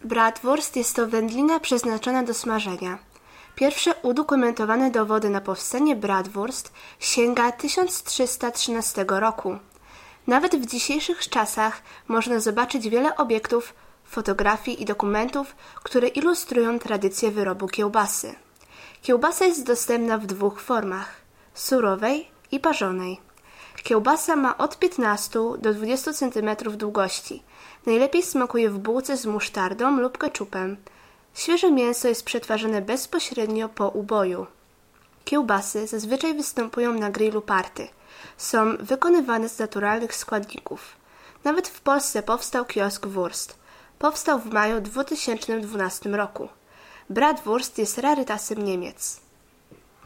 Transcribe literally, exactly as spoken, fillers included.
Bratwurst jest to wędlina przeznaczona do smażenia. Pierwsze udokumentowane dowody na powstanie bratwurst sięga tysiąc trzysta trzynastego roku. Nawet w dzisiejszych czasach można zobaczyć wiele obiektów, fotografii i dokumentów, które ilustrują tradycję wyrobu kiełbasy. Kiełbasa jest dostępna w dwóch formach – surowej i parzonej. Kiełbasa ma od piętnastu do dwudziestu centymetrów długości. Najlepiej smakuje w bułce z musztardą lub keczupem. Świeże mięso jest przetwarzane bezpośrednio po uboju. Kiełbasy zazwyczaj występują na grillu party. Są wykonywane z naturalnych składników. Nawet w Polsce powstał kiosk Wurst. Powstał w maju dwa tysiące dwunastym roku. Bratwurst jest rarytasem Niemiec.